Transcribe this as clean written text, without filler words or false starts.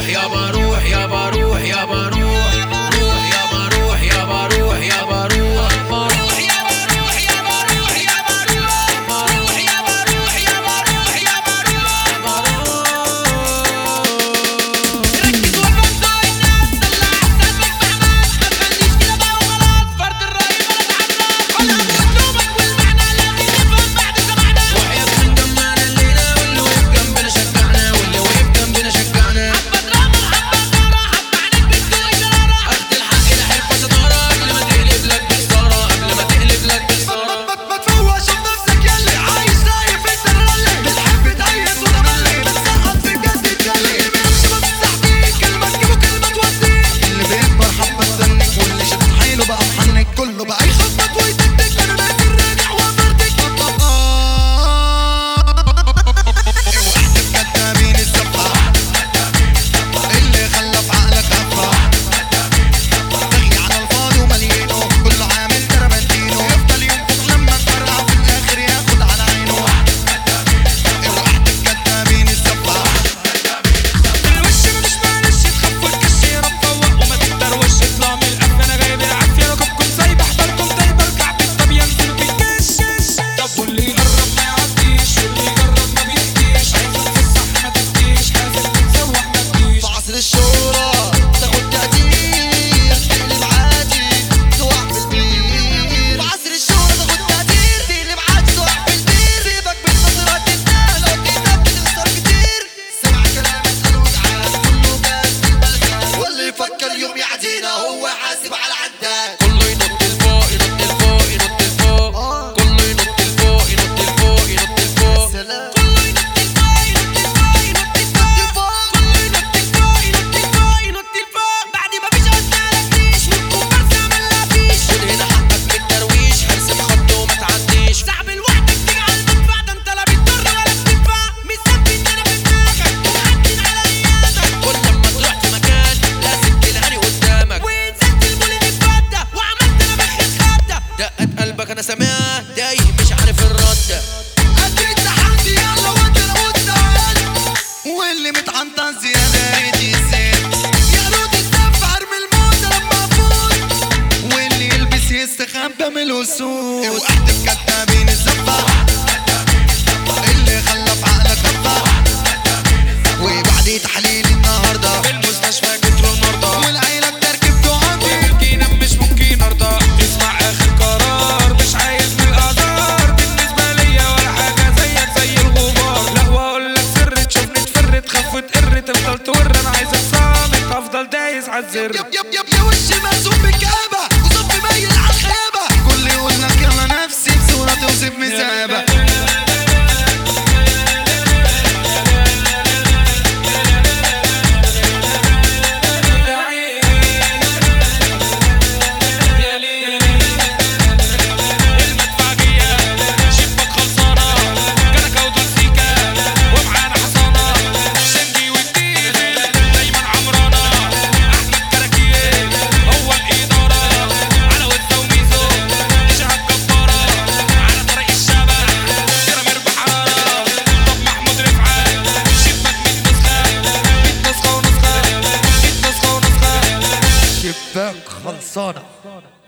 روح يابا روح يابا روح يابا روح روح يابا روح يابا روح يابا روح روح يابا روح يابا روح يابا روح روح يابا روح يابا روح يابا روح ركز وفضل الناس طلع حسابك بحماس ما تغنيش كده بقى وخلاص فرد الرأي بلد عباس حلها بأسلوبك والمعنى لازم نفهم بعد سمعنا وحياة من جمعنا الليلة واللي وقف جنبنا شجعنا واللي وقف جنبنا شجعنا حبة دراما وحبة إثارة حبة عنيك بتسوق إشارة أخد الحق لحرفة شطارة قبل ما تقلب لك بخسارة قبل ما تقلب لك بخسارة ما تفوقش بنفسك ياللي عايش شايف انت الرلي بتحب تقيس وتملي بتسقط في الجد تجلي اللي بيمشي ما بتستحكيك كلمة تجيبه كلمة توديك اللي بيكبر حبة تستنك واللي شدت حيله بقى محنك كله بقى يخبط ويدقدق انا ناسي الراجع وفردك وقت الكدابين الزفة اللي خلى في عقلك هفة تغي على الفاضي ومليينه كله عامل تربنتينو يفضل ينفخ لما تفرقع في الاخر ياخد على عينه وقت الكدابين الزفة الوش مش معلش تخفوا الكش يرفوق وما تتروش اطلع من القفل انا جايب العافية ركبكم سايبة حضركم دايبة ارجع بالطب ينزل بالكش طب واللي يقرب ما يعديش واللي يجرب ما بيهديش عايزك في الصح ما تديش عايزك تتسوح ما تجيش في عصر الشهرة تاخد تقدير تقلب عادي تقع في البير في عصر الشهرة تاخد تقدير تقلب عادي تقع في البير سيبك من نظرات الناس لو كده بتخسر كتير سمع كلام اتقال واتعاد كله جاز في البلد واللي يفكر يوم يعدينا هو يحاسب على عداد كله ينط لفوق ينط لفوق ينط لفوق كله ينط لفوق ينط لفوق ينط لفوق سلام كله ينط لفوق ينط لفوق ينط لفوق كله ينط لفوق ينط لفوق ينط لفوق بعد ما فيش قلنا لك ريش والكومبارس عملها فيش خد هنا حقك من الترويش ارسم خط وما تعديش صعب لوحدك تجعل المدفع ده انت لا بتضر ولا بتنفع مش ثابت انا في دماغك ومعدين على ايادك كل لما تروح في مكان لازم تلاقيني قدامك ونزلت المولد اتفدى وعملت انا بخيت خدة دقت قلبك انا سامعها تايه مش عارف الرد قد التحدي يلا وانت قدام واللي متعنطن زيادة ريت يسيب يا رود الدف ارمي الموزة لما افوت واللي يلبس يستخبى من الاسود وقت الكدابين الزفة اللي خلى في عقلك هفة وبعد تحليل النهاردة في المستشفى كتروا المرضى والعيلة بتركب تعاطي يمكن مش ممكن ارضى اسمع اخر قرار مش عايز من الاثار بالنسبه ليا ولا حاجه زيك زي الغبار لا واقول لك سر تشوفني تفر تخاف وتقر تفضل تور انا عايزك صامت افضل دايس عالزر يا وشي مرسوم بالكآبة وصف مايل عالخيابة كل يقول لك يلا نفسي بصورة توصف مسابة شباك خلصانة.